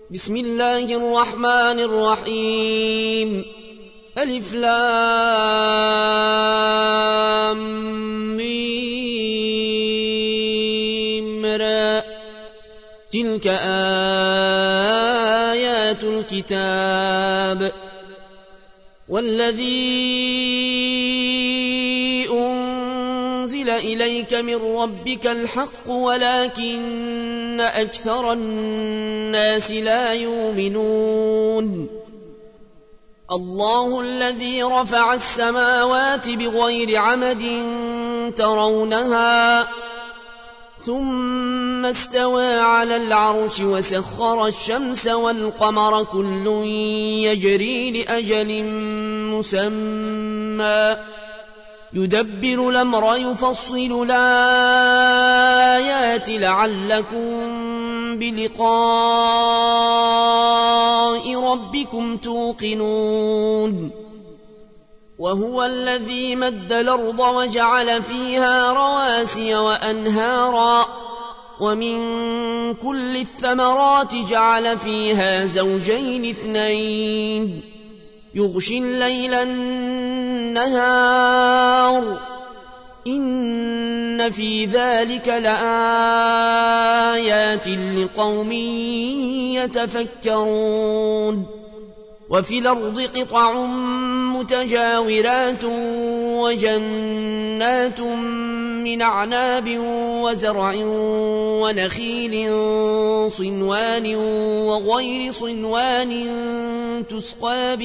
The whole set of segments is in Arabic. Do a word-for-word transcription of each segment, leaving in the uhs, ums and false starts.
بسم الله الرحمن الرحيم ألف لام ميم را تلك آيات الكتاب والذي أنزل إليك من ربك الحق ولكن أكثر الناس لا يؤمنون الله الذي رفع السماوات بغير عمد ترونها ثم استوى على العرش وسخر الشمس والقمر كل يجري لأجل مسمى يدبر الأمر يفصل الآيات لعلكم بلقاء ربكم توقنون وهو الذي مد الأرض وجعل فيها رواسي وأنهارا ومن كل الثمرات جعل فيها زوجين اثنين يغشي الليل النهار إن في ذلك لآيات لقوم يتفكرون وفي الأرض قطع متجاورات وجنات من أعناب وزرع ونخيل صنوان وغير صنوان تسقى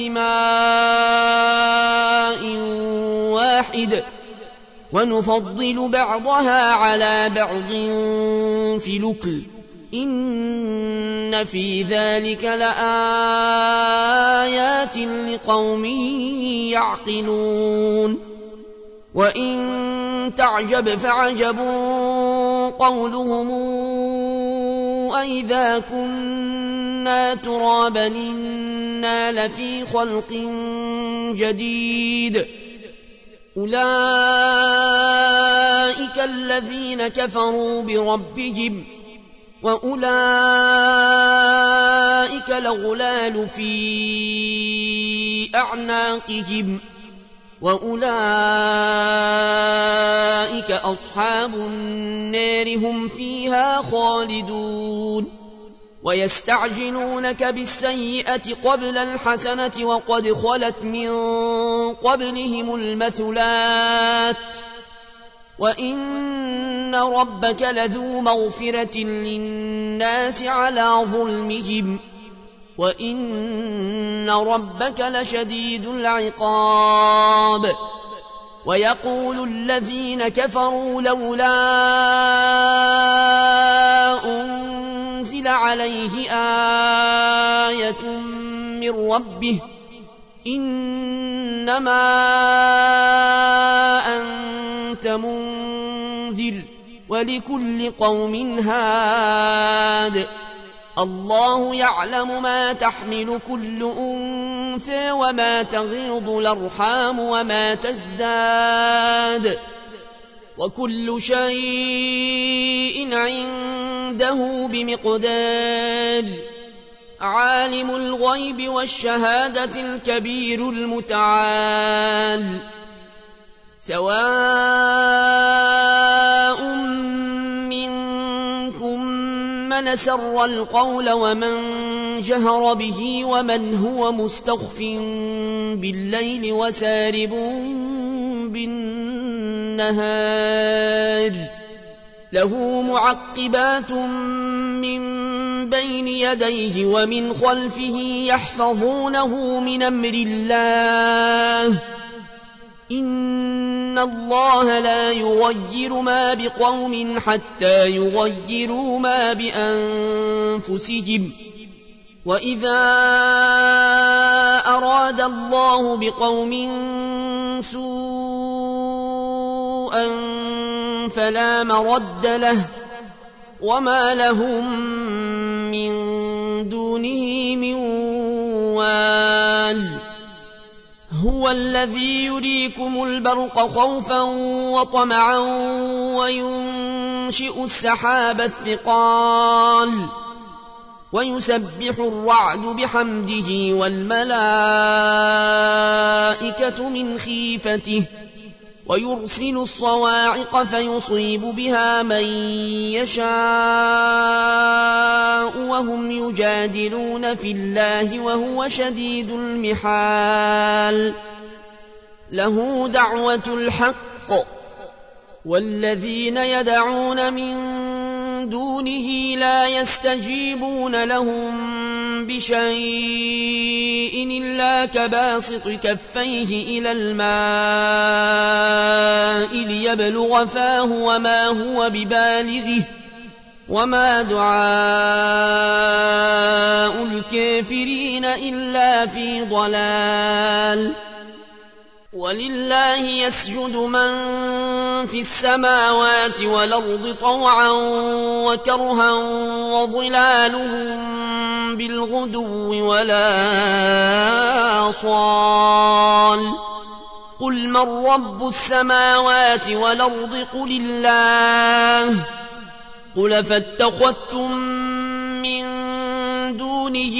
بماء واحد ونفضل بعضها على بعض في الأكل إن في ذلك لآيات لقوم يعقلون وإن تعجب فعجب قولهم أئذا كنا ترابا إنا لفي خلق جديد أولئك الذين كفروا بربهم وأولئك الأغلال في أعناقهم وأولئك أصحاب النار هم فيها خالدون ويستعجلونك بالسيئة قبل الحسنة وقد خلت من قبلهم المثلات وإن ربك لذو مغفرة للناس على ظلمهم وإن ربك لشديد العقاب ويقول الذين كفروا لولا أنزل عليه آية من ربه إنما أنت منذر ولكل قوم هاد الله يعلم ما تحمل كل أنثى وما تغيض الأرحام وما تزداد وكل شيء عنده بمقدار عالم الغيب والشهادة الكبير المتعال سواء منكم من سر القول ومن جهر به ومن هو مستخف بالليل وسارب بالنهار له معقبات من بين يديه ومن خلفه يحفظونه من أمر الله إن الله لا يغير ما بقوم حتى يغيروا ما بأنفسهم وإذا أراد الله بقوم سوءا فلا مرد له وما لهم من دونه من وال هو الذي يريكم البرق خوفا وطمعا وينشئ السحاب الثقال ويسبح الرعد بحمده والملائكة من خيفته ويرسل الصواعق فيصيب بها من يشاء وهم يجادلون في الله وهو شديد المحال له دعوة الحق والذين يدعون من دونه لا يستجيبون لهم بشيء إلا كباسط كفيه إلى الماء ليبلغ فاه وما هو ببالغه وما دعاء الكافرين إلا في ضلال ولله يسجد من في السماوات والأرض طوعا وكرها وظلالهم بالغدو ولا آصال قل من رب السماوات والأرض قل الله قل فاتخذتم من دونه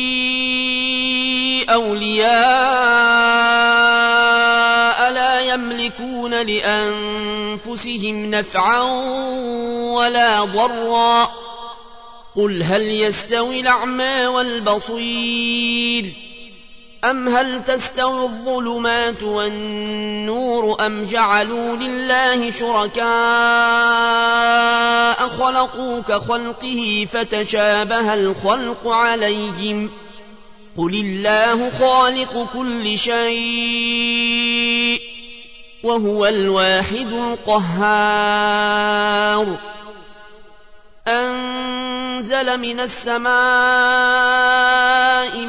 أولياء لا يملكون لأنفسهم نفعا ولا ضرا قل هل يستوي الأعمى والبصير أم هل تستوي الظلمات والنور أم جعلوا لله شركاء خلقوا كخلقه فتشابه الخلق عليهم قل الله خالق كل شيء وهو الواحد القهار أنزل من السماء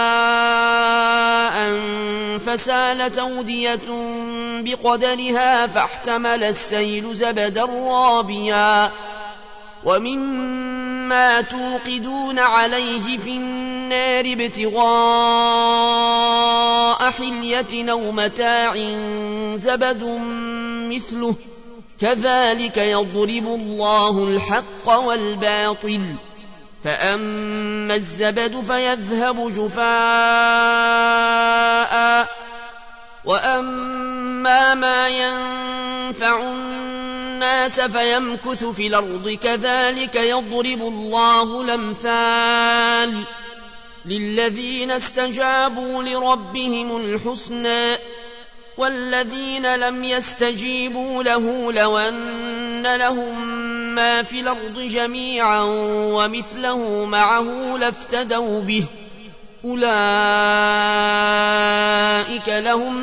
ماء فسالت أودية بقدرها فاحتمل السيل زبدا رابيا ومما توقدون عليه في النار ابتغاء حلية أو متاع زبد مثله كذلك يضرب الله الحق والباطل فأما الزبد فيذهب جفاء وأما ما ينفع الناس فيمكث في الأرض كذلك يضرب الله الأمثال للذين استجابوا لربهم الحسنى والذين لم يستجيبوا له لو أن لهم ما في الأرض جميعا ومثله معه لافتدوا به أولئك لهم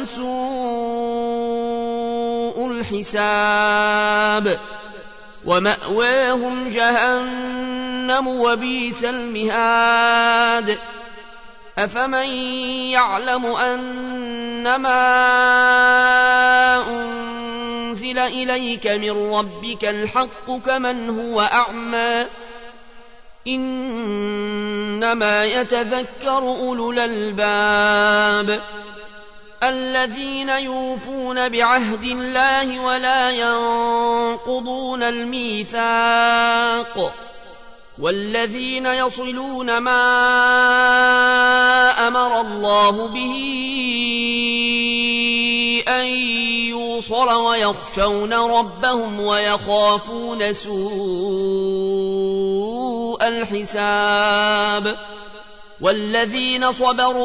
سوء الحساب ومأواهم جهنم وبئس المهاد أفمن يعلم أنما أنزل إليك من ربك الحق كمن هو أعمى إنما يتذكر أولو الألباب الذين يوفون بعهد الله ولا ينقضون الميثاق والذين يصلون ما أمر الله به أن يوصل ويخشون ربهم ويخافون سوء الحساب والذين صبروا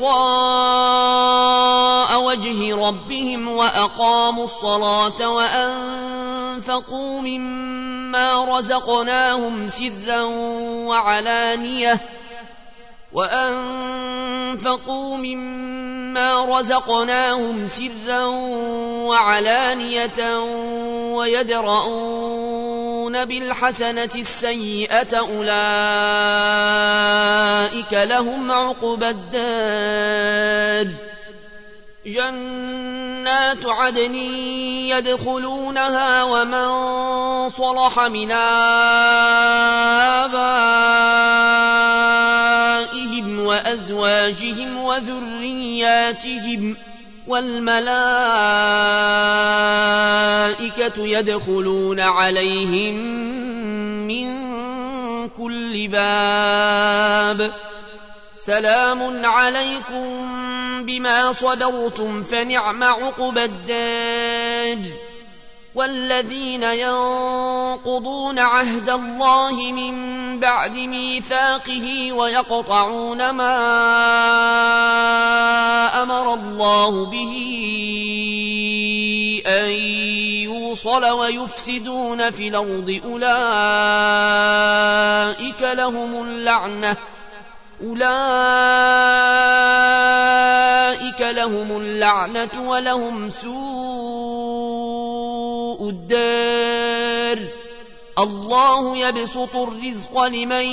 ابتغاء وجه ربهم وأقاموا الصلاة وأنفقوا مما رزقناهم سرا وعلانية وأنفقوا مما رزقناهم سرا وعلانية ويدرؤون بالحسنة السيئة أولئك لهم عقبى الدار جنات عدن يدخلونها ومن صلح من آبائهم وأزواجهم وذرياتهم والملائكة يدخلون عليهم من كل باب سلام عليكم بما صبرتم فنعم عقبى الدار والذين ينقضون عهد الله من بعد ميثاقه ويقطعون ما أمر الله به أن يوصل ويفسدون في الأرض أولئك لهم اللعنة أولئك لهم اللعنة ولهم سوء الدار الله يبسط الرزق لمن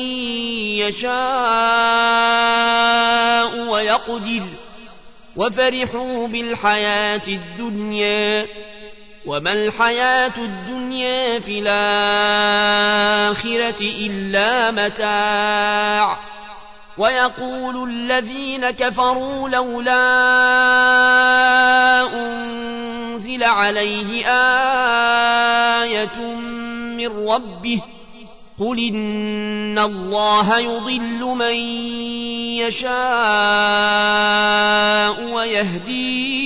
يشاء ويقدر وفرحوا بالحياة الدنيا وما الحياة الدنيا في الآخرة إلا متاع ويقول الذين كفروا لولا أنزل عليه آية من ربه قل إن الله يضل من يشاء ويهدي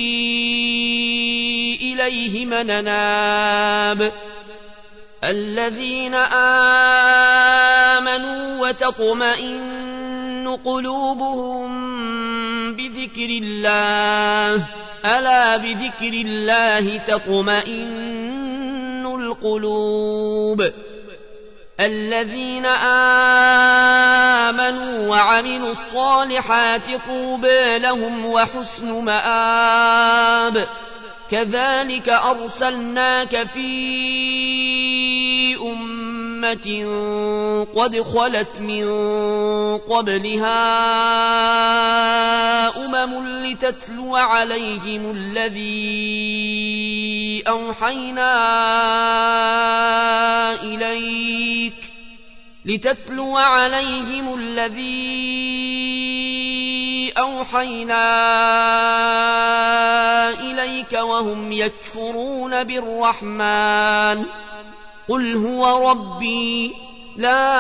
إليه من أناب الذين آمنوا وتطمئن قلوبهم بذكر الله ألا بذكر الله تطمئن القلوب الذين آمنوا وعملوا الصالحات طوبى لهم وحسن مآب كذلك أرسلناك في أمة قد خلت من قبلها أمم لتتلو عليهم الذي أوحينا إليك لتتلو عليهم الذي أوحينا إليك وهم يكفرون بالرحمن قل هو ربي لا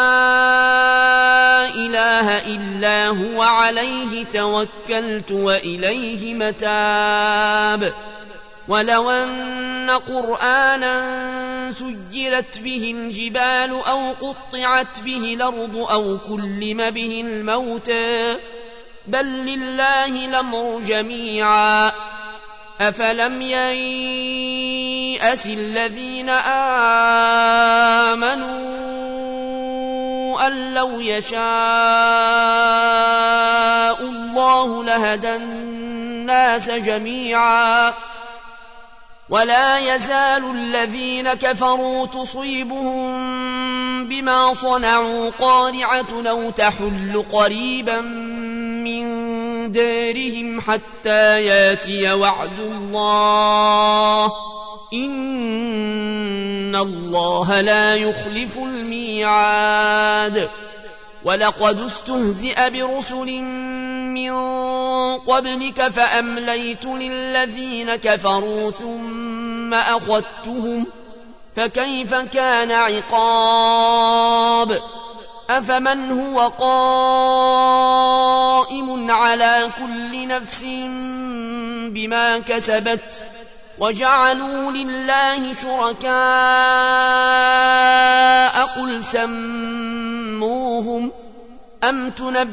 إله إلا هو عليه توكلت وإليه متاب ولو أن قرآنا سجرت به الجبال أو قطعت به الأرض أو كلم به الموتى بل لله الأمر جميعا أفلم ييأس الذين آمنوا أن لو يشاء الله لهدى الناس جميعا ولا يزال الذين كفروا تصيبهم بما صنعوا قارعة أو تحل قريبا من دارهم حتى ياتي وعد الله إن الله لا يخلف الميعاد ولقد استهزئ برسل من قبلك فأمليت للذين كفروا ثم أخذتهم فكيف كان عقاب أفمن هو قائم على كل نفس بما كسبت وجعلوا لله شركاء قل سموهم أم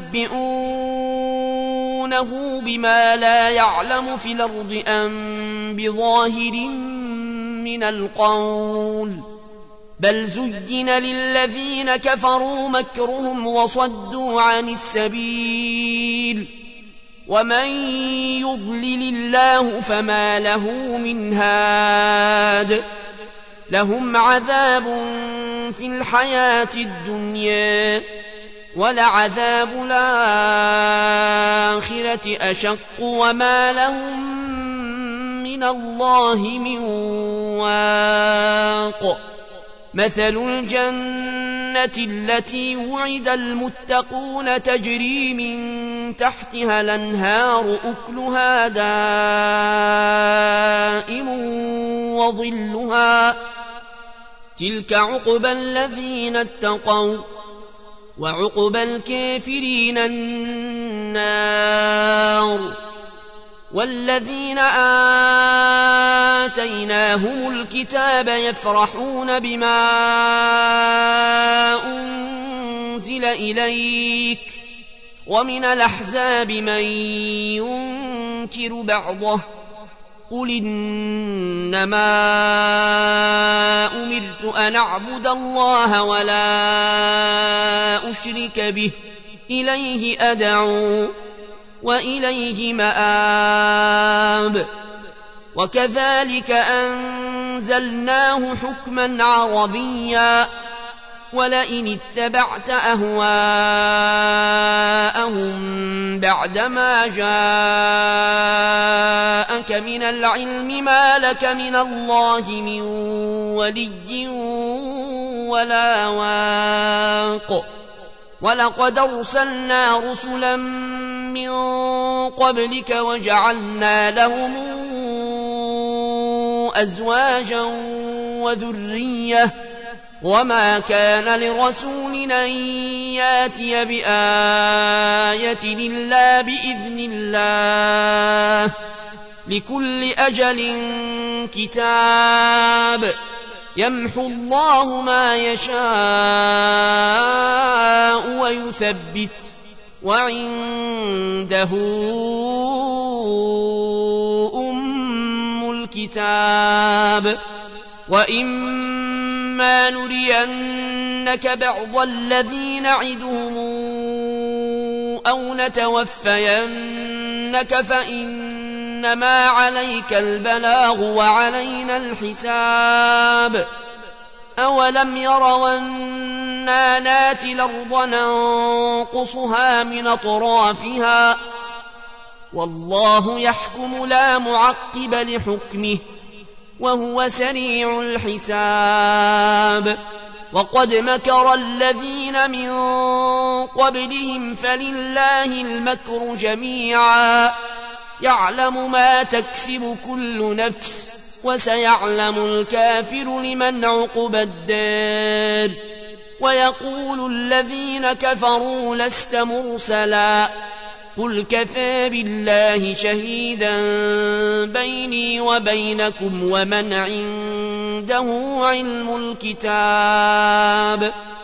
تنبئونه بما لا يعلم في الأرض أم بظاهر من القول بل زين للذين كفروا مكرهم وصدوا عن السبيل ومن يضلل الله فما له من هاد لهم عذاب في الحياة الدنيا ولعذاب الآخرة أشق وما لهم من الله من واق مثل الجنة التي وعد المتقون تجري من تحتها الأنهار أكلها دائم وظلها تلك عقبى الذين اتقوا وعقبى الكافرين النار. والذين آتيناهم الكتاب يفرحون بما أنزل إليك ومن الأحزاب من ينكر بعضه قل إنما أمرت أن أعبد الله ولا أشرك به إليه أدعو وإليه مآب. وكذلك أنزلناه حكما عربيا ولئن اتبعت أهواءهم بعدما جاءك من العلم ما لك من الله من ولي ولا واق. ولقد أرسلنا رسلا من قبلك وجعلنا لهم أزواجا وذرية وما كان لرسول أن ياتي بآية إلا بإذن الله لكل أجل كتاب يمحو الله ما يشاء ويثبت وعنده أم الكتاب. وإما نرينك بعض الذي نعدهم أو نتوفينك فإنما عليك البلاغ وعلينا الحساب. أولم يروا أنا ناتي الأرض ننقصها من أطرافها والله يحكم لا معقب لحكمه وهو سريع الحساب. وقد مكر الذين من قبلهم فلله المكر جميعا يعلم ما تكسب كل نفس وسيعلم الكافر لمن عقبى الدار. ويقول الذين كفروا لست مرسلا قل كفى بالله شهيدا بيني وبينكم ومن عنده علم الكتاب.